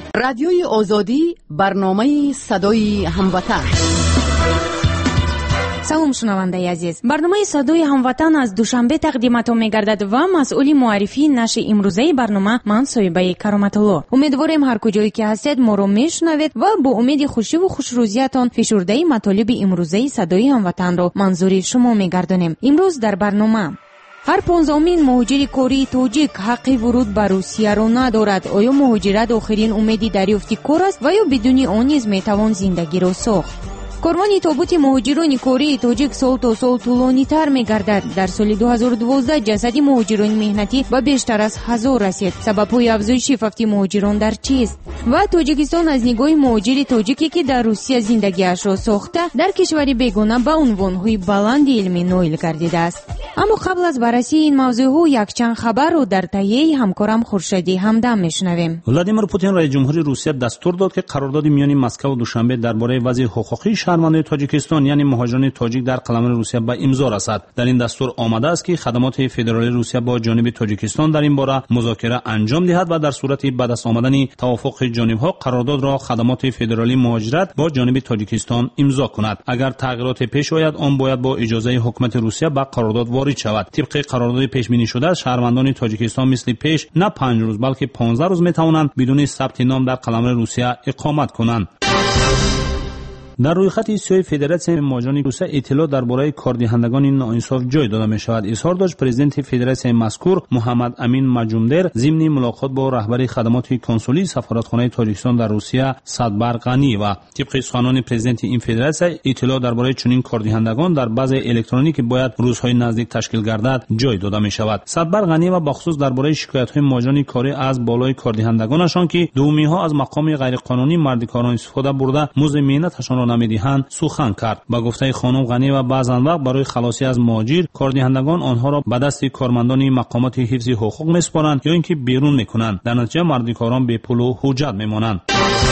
رادیوی آزادی، برنامه صدای هموطن. سلام شنونده عزیز، برنامه صدای هموطن از دوشنبه تقدیمتان می‌گردد و مسئول معرفی نشر امروزه برنامه من صاحبه کرامت الله. امیدواریم هر کجایی که هستید ما رو میشنوید و با امید خوشی و خوشروزیتان فشرده مطالب امروزه صدای هموطن رو منظور شما می‌گردانیم. امروز در برنامه هر 15مین مهاجر کاری تاجیک حق ورود به روسیه را ندارد. آیا مهاجرت آخرین امیدی دریافت کار است و یا بدون آن نیز میتوان زندگی را ساخت؟ کاروان تابوت مهاجران کاری تاجیک سال تا سال طولانی‌تر می‌گردد. در سال 2012 جسد مهاجران مهنتی به بیشتر از 1000 رسید. سبب‌های افزایش شفافیت مهاجران در چیست؟ و تاجیکستان از نگاه مهاجر تاجیکی که در روسیه زندگیش را ساخته در کشوری بیگانه به عنوان‌های بلند علمی نائل گردیده است. اما قبل از بررسی این موضوع‌ها یک چند خبر رو در تهیه همکارم خورشیدی همدم میشنویم. ولادیمیر پوتین رئیس جمهوری روسیه دستور داد که قرارداد میان مسکو و دوشنبه درباره وضع حقوقی شهروندان تاجیکستان یعنی مهاجران تاجیک در قلمرو روسیه به امضا رسد. در این دستور آمده است که خدمات فدرالی روسیه با جانب تاجیکستان در این باره مذاکره انجام دهد و در صورت به دست آمدن توافق جانب‌ها قرارداد را خدمات فدرالی مهاجرت با جانب تاجیکستان امضا کند. اگر تغییرات پیش آید آن باید با اجازه حکومت روسیه به قرارداد وارد شود. طبق قرارداد پیش بینی شده شهروندان تاجیکستان مثل پیش نه 5 روز بلکه 15 روز میتوانند بدون ثبت نام در قلمرو روسیه اقامت کنند. در رویخط سیاه فدراسیون مهاجران روسیه اطلاع درباره کاردهندگان ناانصاف جای داده می شود. اظهار داشت پرزیدنت فدراسیون مذکور محمد امین مجومدر ضمن ملاقات با رهبر خدمات کنسولی سفارتخانه تاجیکستان در روسیه صدبر غنی و طبق سخنان پرزیدنت این فدراسیون اطلاع درباره چنین کاردهندگان در باز الکترونیکی که باید روزهای نزدیک تشکیل گردد جای داده می شود. صدبر غنی و بخصوص درباره شکایت های مهاجران کاری از بالای کاردهندگانشان که دومی ها از مقام غیر قانونی مردکاران استفاده برده مزد مهنتشان نمیدهند سخن کرد. با گفته خانم غنی و بعضن وقت برای خلاصی از مهاجر کاردهندگان آنها را به دست کارمندان مقامات حفظ حقوق میسپارند یا اینکه بیرون میکنند. در نتیجه مردکاران بی پول و حجت میمانند.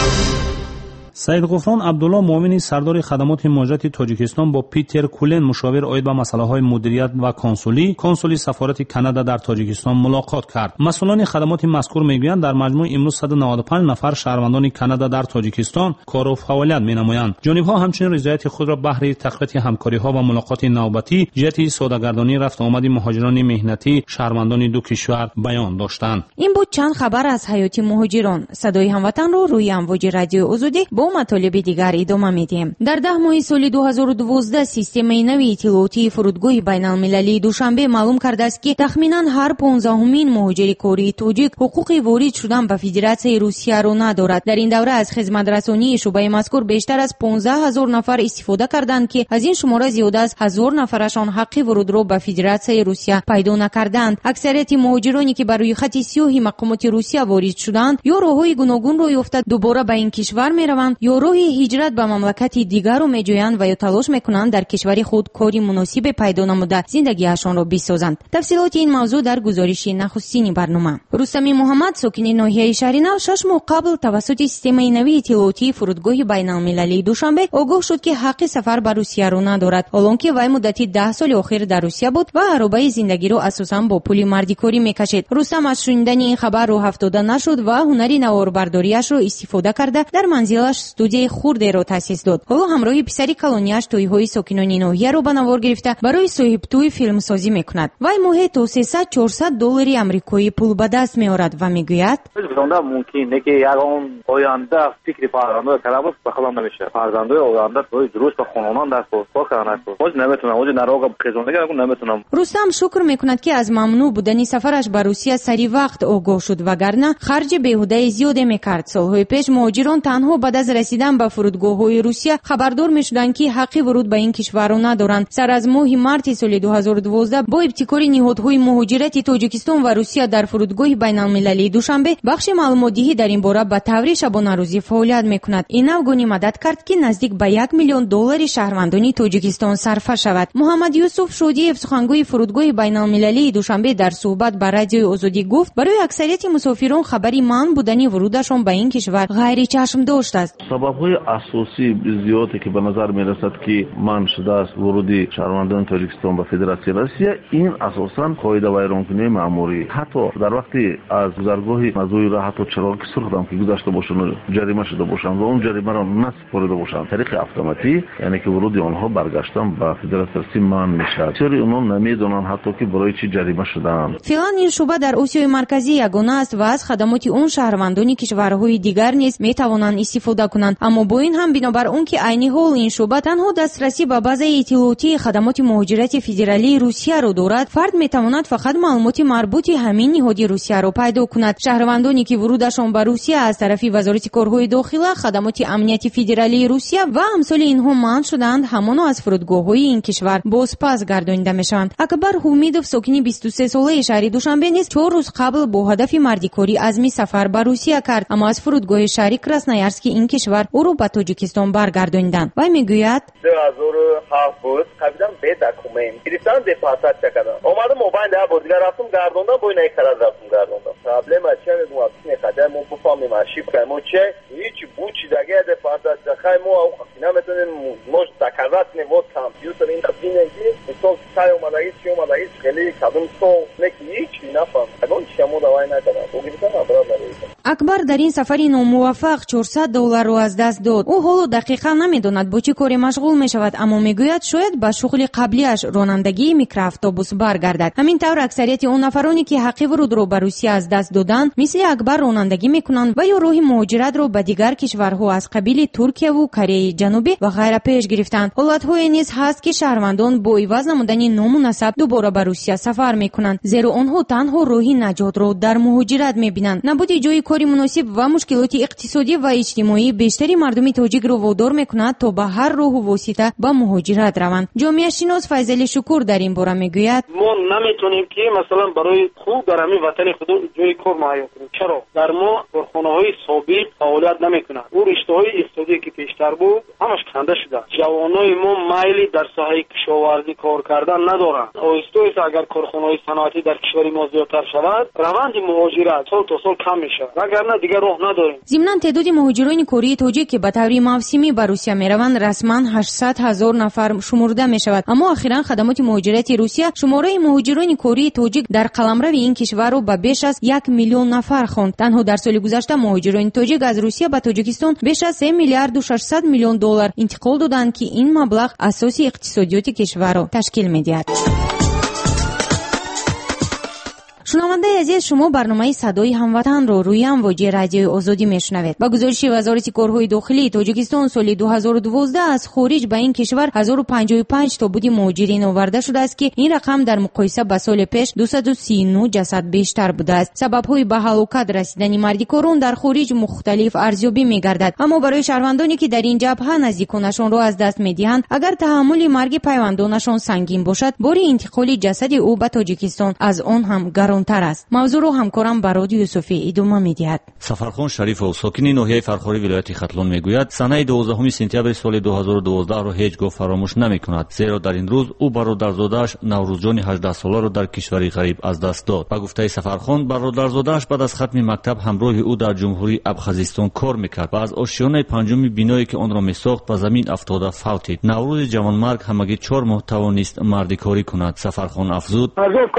سید غفران عبدالله معاون سردار خدمات مهاجرت تاجیکستان با پیتر کولن مشاور عاید به مسائل مدیریت و کنسولی سفارت کانادا در تاجیکستان ملاقات کرد. مسئولان خدمات مذکور میگویند در مجموع امروز 195 نفر شهروندان کانادا در تاجیکستان کار و فعالیت مینمایند. جانب‌ها همچنین رضایت خود را بهره تقویت همکاری‌ها و ملاقات نوبتی جهت سوداگردانی رفت آمد مهاجران مهنتی شهروندان دو کشور بیان داشتند. این بود چند خبر از حیات مهاجران. صدای هموطن رو روی امواج رادیو آزادی با مطالب دیگر ادامه میدیم. در 10 ماه سال 2012 سیستم نوی اطلاعاتی فرودگاه بین‌المللی دوشنبه معلوم کرده است که تخمینا هر 15مین مهاجر کاری تاجیک حقوق وارد شدن به فدراسیون روسیه را ندارد. در این دوره از خدمت رسانی شعبه مذکور بیشتر از 15000 نفر استفاده کردند که از این شماره زیاده از 1000 نفرشان حق ورود را به فدراسیون روسیه پیدا نکردند. اکثریت مهاجرانی که بر روی خط سیاه مقامات روسیه وارد شدند یا راههای گوناگون را یافته دوباره به این کشور میروند یا راه هجرت به مملکت دیگر را میجویند و یا تلاش میکنند در کشور خود کاری مناسب پیدا نموده زندگیشان را بسازند. تفصیلات این موضوع در گزارش نخستین برنامه. رستمی محمد ساکن ناحیه شهر نو 6 ماه قبل توسط سیستم نوی اطلاعاتی فرودگاه بین‌المللی دوشنبه آگاه شد که حق سفر به روسیه را ندارد، حالانکه وی مدتی 10 سال اخیر در روسیه بود و عربه زندگی را اساساً با پول مردکاری میکشید. رستم از شنیدن این خبر رو افتاده نشد و هنری نواربرداریش را استفاده کرده در منزلش استودیوی خورده را تأسیس داد. حالا همراه پسری کلونیاش توی‌های ساکنان ناحیه را به نوار گرفته برای صاحب توی فیلم سازی میکند. وی ماهی تا 300-400 دلار آمریکایی پول به دست میآورد و میگوید Özbekistan'da mümkün ki yaron oyanda fikri paranda talabı bakılan nemiشه. Paranda oyanda توی درست خونان در کارخانه است. نمیتونم اوج نراغ خزانده نمیتونم. رستم شکر میکند که از ممنوع بودن سفرش به روسیه سری وقت آگاه شد وگرنه خرج بیهوده زیادی میکرد. سالهای پیش مهاجران تنها بعد از رسیدن به فرودگاه‌های روسیه خبردار میشدند که حق ورود به این کشور را ندارند. سر از ماه مارس سال 2012 با ابتکار نهادهای مهاجرت تاجیکستان و روسیه در فرودگاه بین‌المللی دوشنبه بخش معلوماتی در این باره به طور شبانه روزی فعالیت میکند. این افغانی مدد کرد که نزدیک به 1 میلیون دلار شهروندان تاجیکستان صرف شود. محمد یوسف شودی سخنگوی فرودگاه بین‌المللی دوشنبه در صحبت با رادیو آزادی گفت برای اکثریت مسافران خبری منع بودن ورودشان به این کشور غیر چشم داشت است. سبب‌های اساسی زیادی که به نظر می‌رسد که من شده است ورود شهروندان تاجیکستان به فدراسیون روسیه، این اساساً قاعده ویرانکنی مأموری. حتی در وقتی از گذرگاه مزوی را حتی چراغ سرخ هم که گذشته باشند جریمه شده باشند و اون جریمه را نسپرده باشند، طریق اتوماتیک یعنی که ورود آنها برگشتن به فدراسیون من میشد. چرا اونها نمیدونن حتی که برای چی جریمه شدن. فعلا این شعبه در آسیای مرکزی یگانه است و از خدمات اون شهروندان کشورهای دیگر نیز میتوانند استفاده کنند. اما با این هم بنابر اون که عین حال این شعبه تنها دسترسی به بازه اطلاعاتی خدمات مهاجرت فدرالی روسیه را دارد، فرد میتواند فقط معلومات مربوط همین نهاد روسیه را پیدا کند. شهروندانی که ورودشان به روسیه از طرف وزارت کارهای داخله، خدمات امنیتی فدرالی روسیه و امثال اینها منع شدند، همان از فرودگاه‌های این کشور بازپس گردانیده میشوند. اکبر حمیدوف ساکن 23 ساله شهر دوشنبه نیز 4 روز قبل با هدف مردیکاری عزمی سفر به روسیه کرد، اما از فرودگاه شهر کراسنویارسک این کشور او را به تاجیکستان برگرداندند. و میگوید 2007 بود قبلا به دکومنت گرفتن دپارتاچیا کردن اومدم موبایل ده بود دیگه رفتم گردوندم با این کار رفتم گردوندم پرابلم چه میگم اصلا قدر مو بفهمیم ماشی کنم چه هیچ بوچی دیگه دپارتاچیا خایم او نمیتونیم مش دکارات نه وقت کامپیوتر این دبینگی تو سای اومدایی چی اومدایی خیلی کدوم تو هیچ نفهم اون شمو دوای نکردم او گرفتن برابر. اکبر در این سفری ناموفق $400 را از دست داد. او حالا دقیقا نمیداند با چه کاری مشغول می شود، اما میگوید شاید به شغل قبلیش رانندگی میکرواتوبوس برگردد. همین طور اکثریت اون نفرانی که حق ورود را به روسیه از دست دادند مثل اکبر رانندگی میکنند و یا راه مهاجرت را به دیگر کشورها از قبیل ترکیه و کره جنوبی و غیره پیش گرفتند. حالت‌های نیز هست که شهروندان با عوض نمودن نامناسب دوباره به روسیه سفر میکنند، زیرا آنها تنها راه نجات را در مهاجرت میبینند. نبود جای کاری مناسب و مشکلات اقتصادی و اجتماعی بیشتری مردم تاجیک را وادار میکند تا به هر راه و واسطه به مهاجرت روند. جامعه شناس فیضلی شکور در این باره میگوید ما نمیتونیم که مثلا برای خوب در همین وطن خود جای کار مهیا کنیم. چرا در ما کارخانه‌های ثابت فعالیت نمیکنند. اون رشته‌های اقتصادی که پیشتر بود همش کنده شده. جوانای ما میلی در ساحه کشاورزی کار کردن ندارند. آهسته اگر کارخانه‌های صنعتی در کشور ما زیادتر شود روند مهاجرت سال تا سال کم میشه، وگرنه دیگر راه نداریم. ضمناً تعداد مهاجران کره تاجیک که به طور موسمی به روسیه میروند رسما 800,000 نفر شمرده می شود، اما اخیراً خدمات مهاجرت روسیه شماره مهاجران کره تاجیک در قلمرو این کشور را به بیش از 1 میلیون نفر خواند. تنها در سال گذشته مهاجران تاجیک از روسیه به تاجیکستان بیش از 3 میلیارد و 600 میلیون دلار انتقال دادند که این مبلغ اساسی اقتصادیات کشور را تشکیل می‌دهد. شنونده عزیز، شما برنامه صدای هموطن رو روی امواج رادیو آزادی میشنوید. با گزارش وزارت کارهای داخلی تاجیکستان سال 2012 از خارج به این کشور 1055 تا بودی مهاجرین آورده شده است که این رقم در مقایسه با سال پیش 239 جسد بیشتر بوده است. سبب‌های به هلاکت رسیدن مردیکاران در خارج مختلف ارزیابی می‌گردد، اما برای شهروندانی که در این جبهه نزدیکانشان را از دست می‌دهند، اگر تحمل مرگ پیوندانشان سنگین باشد، بار انتقال جسد او به تاجیکستان از آن هم تر است. موضوع رو همکارم برادی یوسفی ادامه می‌دهد. سفرخان شریفov ساکن ناحیه فرخاری ولایت ختلون میگوید سنه 12 سپتامبر سال 2012 را هیچ گاه فراموش نمی‌کند، زیرا در این روز او برادرزاده‌اش نوروزجان 18 ساله را در کشوری غریب از دست داد. با گفته سفرخان برادرزاده‌اش بعد از ختم مکتب همراه او در جمهوری ابخازستان کار می‌کرد و از آشیانه پنجم بینایی که آن را می‌ساخت به زمین افتاده فوتید. نوروز جوانمرگ همگی 4 ماه توانست مردیکاری کند. سفرخان افزود: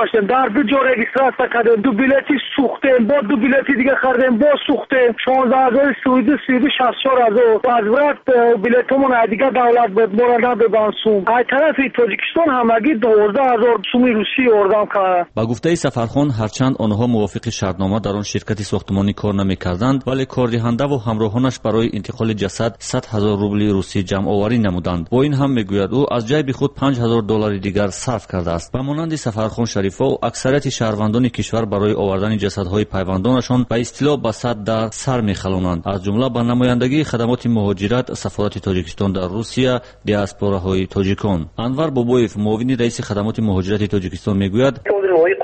کردیم، دو بلیتی سوختیم، با دو بلیتی دیگه خریدیم، با سوختیم 16,000 سوئدی 64,000 از ورات بلیتمون دیگه دولت بود مراد به بانسوم از طرف تاجیکستان همگی 12,000 سوم روسی اردام کرد. با گفته سفرخان هرچند آنها موافق شرطنامه در آن شرکت ساختمانی کار نمی‌کردند، ولی کاردهنده و همراهانش برای انتقال جسد 100,000 روبل روسی جمع آوری نمودند. با این هم میگوید او از جیب خود 5,000 دلار دیگر صرف کرده است. و مانند سفرخان شریفov اکثریت شهروندان کشور برای آوردن جسدهای پیوندانشان به اصطلاح به صد در سر می‌خلانند، از جمله به نمایندگی خدمات مهاجرت سفارت تاجیکستان در روسیه دیاسپوراهای تاجیکان. انور بابویف معاون رئیس خدمات مهاجرت تاجیکستان میگوید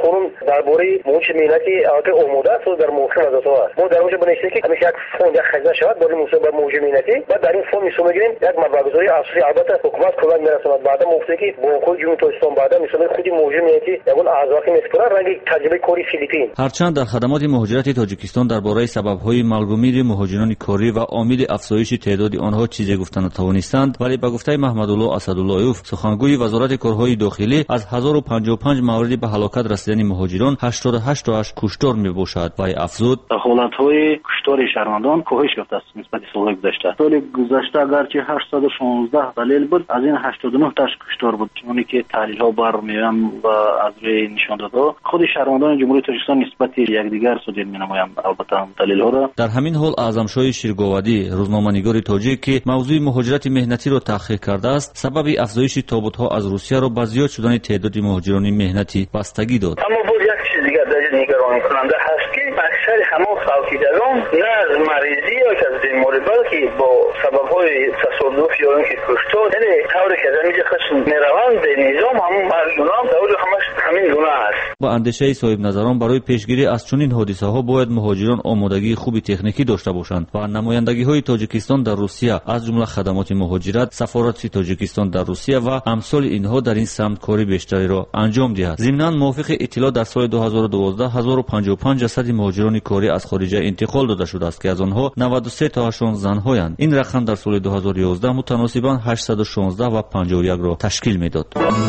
درباره موج ملتی که آماده است در موقع مزاتا است. ما در اونجا بنویسیم که همیشه یک فوند یک خزانه شود برای مصوبه موج ملتی و در این فوند میسوم میگیریم یک مبلغ‌گذاری اساسی البته حکومت کلا میرساند. بعدا مفتی که بانک‌های جمهوری تاجیکستان بعدا میسوم خودی موج ملتی اون اعضا که میسپرن رنگ تجربه کاری فیلیپین. هرچند در خدمات مهاجرت تاجیکستان درباره سبب‌های ملغومیر مهاجران کاری و عامل افزایش تعداد آنها چیزی گفتن نتوانستند، ولی به گفته محمدالله اسداللهیوف سخنگوی وزارت کارهای داخلی از 1055 مورد به هلاکت رسیدن مهاجران 88 تاش کشتار میباشد و افزود حالت‌های کشتار شهروندان کاهش یافته است نسبت سال گذشته. سال گذشته اگرچه 816 دلیل بود، از این 89 تاش کشتار بود. چون که تحلیل‌ها برمی‌آیند و از روی نشان داده‌ها خود شهروندان جمهوری تاجیکستان نسبت یکدیگر صادر می‌نمایند. البته دلیل‌ها را در همین حال اعظمشاه شیرگاودی روزنامه‌نگار تاجیک که موضوع مهاجرت مهنتی را تحقیق کرده است، سبب افزایش تابوت‌ها از روسیه را به زیاد شدن تعداد مهاجران مهنتی بستگی داد. اما بود یک چیز دیگر نگران کننده هست که اکثر همون خالقیدگان نه از مریضی یا از بیماری بلکه با سبب‌های تصادف یا اینکه کشتار یعنی طوری که زمینی خشم میروند به نظام همون مردمان طوری همین گناه است. با اندیشه صاحب نظران برای پیشگیری از چنین حادثه‌ها باید مهاجران آمادگی خوبی تکنیکی داشته باشند و نمایندگی‌های تاجیکستان در روسیه از جمله خدمات مهاجرت، سفارت تاجیکستان در روسیه و امثال اینها در این سمت کاری بیشتری را انجام دهد. ضمناً موافق اطلاع در سال 2012 1055 جسد مهاجران کاری از خارج انتقال داده شده است که از آنها 93 تاشون زن‌هایند. این رقم در سال 2011 متناسباً 816 و 51 را تشکیل می‌داد.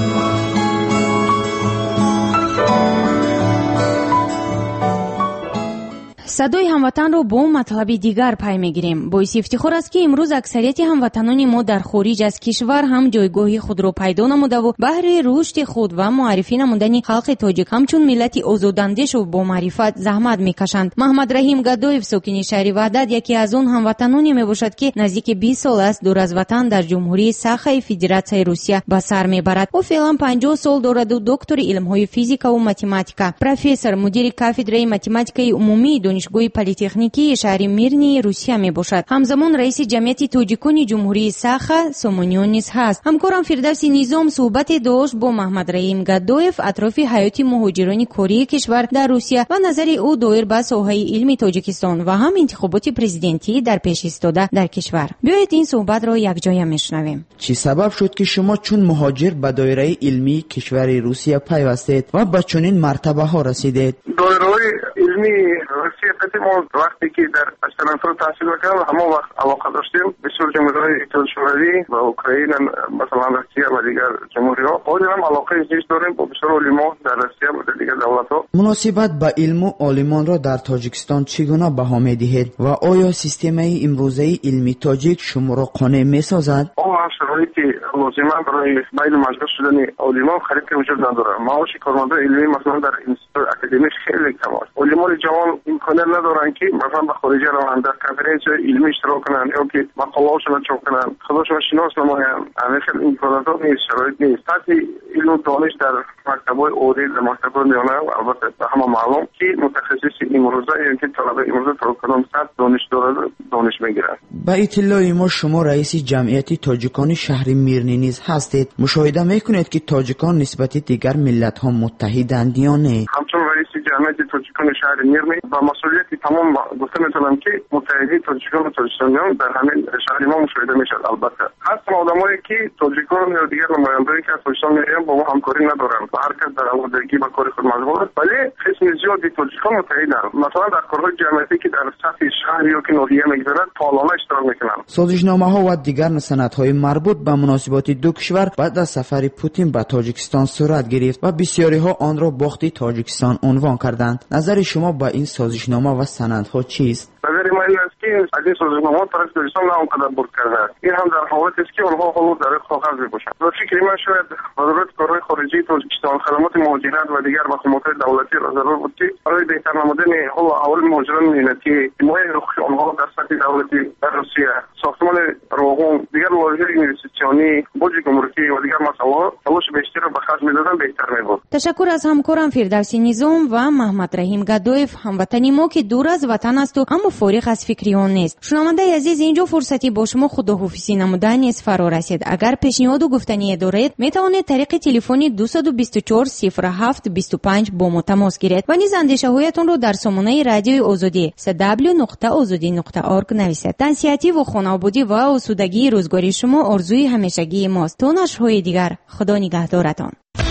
صدای هموطن رو با مطلب دیگر پی میگیریم. باعث افتخار است که امروز اکثریت هموطنان ما در خارج از کشور هم جایگاه خود را پیدا نموده و بهر رشد خود و معرفی نمودن خلق تاجیک همچون ملت آزاداندیش و با معرفت زحمت میکشند. محمد رحیم گدویف ساکن شهر وحدت یکی از آن هموطنانی میباشد که نزدیک 20 سال است دور از وطن در جمهوری ساخای فدراسیای روسیه به سر میبرد. او فعلا 50 سال دارد و دکتر علم‌های فیزیک و متماتیکا، پروفسور مدیر کافدرای متماتیکای عمومی دانشگاه پلی‌تکنیکی شهر میرنی روسیه میباشد. همزمان رئیس جمعیت تاجیکان جمهوری ساخا سومونیون نیز هست. همکارم فردوسی نظام صحبت داشت با محمد رحیم گدویف اطراف حیات مهاجران کاری کشور در روسیه و نظر او دایر به ساحه علم تاجیکستان و هم انتخابات پرزیدنتی در پیش ایستاده در کشور. بیایید این صحبت را یکجایی میشنویم. چی سبب شد که شما چون مهاجر به دایره علمی کشور روسیه پیوستید و به چنین مرتبه ها رسیدید؟ دایره علمی روسیه ما وقتی که در استرانتور تحصیل کردم همه وقت علاقه داشتیم بسیار جمهوری اتحاد شوروی و اوکراین مثلا روسیه و دیگر جمهوری‌ها خودمون هم علاقه زیست داریم با بسیار علما در روسیه و دیگر دولت‌ها. مناسبت به علم و عالمان را در تاجیکستان چگونه بها می‌دهید و آیا سیستم امروزه علمی تاجیک شما را قانع می‌سازد؟ شرایطی لازمه برای بین مجلس شدن علما خرید وجود نداره. معاش کارمندان علمی مثلا در اینستیتوت اکادمیک خیلی کم است. علمان جوان امکانات ندارن که مثلا به خارج روند در کنفرانس علمی اشتراک کنند یا که مقاله‌هاشون را چاپ کنند، خودشون شناس نمایند. همین امکانات نیست، شرایط نیست. سطح علم و دانش در مکتب‌های عالی در مکتب‌های میانه و البته به همه معلوم که متخصص امروزه یعنی که طلبه امروزه تا کدام سطح دانش دارد دانش میگیرند. با اطلاع ما شما رئیس جمعیت تاجیکان شهر میرنی نیز هستید. مشاهده میکنید که تاجیکان نسبت دیگر ملت‌ها متحدند یا نه؟ همچون رئیس جمعیت تاجیکان شهر میرنی با مسئولیت تمام گفته میتونم که متحدی تاجیکان و تاجیکستانیان در همین شهر ما مشاهده میشد. البته هستن آدمایی که تاجیکان یا دیگر نمایندگانی که از تاجیکستان میآیند با ما همکاری ندارند و هر کس در آمادگی با کار خود مشغول است، ولی قسم زیادی تاجیکان متحدند. مثلا در کارهای جمعیتی که در سطح شهر یا که ناحیه میگذرد فعالانه اشتراک میکنند. سازشنامه‌ها و دیگر سندهای مربوط به مناسبات دو کشور بعد از سفر پوتین به تاجیکستان صورت گرفت و بسیاری ها آن را باخت تاجیکستان عنوان کردند. نظر شما با این سازشنامه و سندها چیست؟ نظر من این است که از این سازشنامه طرف تاجیکستان نه اونقدر برد کرده است. این هم در حالت است که آنها حالا در کاغذ میباشند. و فکر من شاید وزارت کارهای خارجه تاجیکستان خدمات مهاجرت و دیگر مقامات دولتی را ضرور بود که برای بهتر نمودن حال احوال مهاجران ملتی حمایت حقوق آنها در سطح دولتی در روسیه ساختمان راهن دیگر واژه اینوستیسیونی بودج گمرکی و دیگر مسائل تلاش بیشتر را به خرج می‌دادن بهتر می‌بود. تشکر از همکارم فردوسی نظام و محمد رحیم گدویف، هموطنی ما که دور از وطن است و اما فارغ از فکری امتحان نیست. شنونده عزیز، اینجا فرصتی با شما خداحافظی نمودن نیز فرا رسید. اگر پیشنهاد و گفتنی دارید میتوانید طریق تلفنی 224 07 25 با ما تماس گیرید و نیز اندیشه هایتان رو در سامانه رادیوی آزادی www.azadi.org نویسید. تنصیحاتی و خانوادگی و آسودگی روزگاری شما آرزوی همیشگی ماست. تا نشرهای دیگر، خدا نگهدارتان.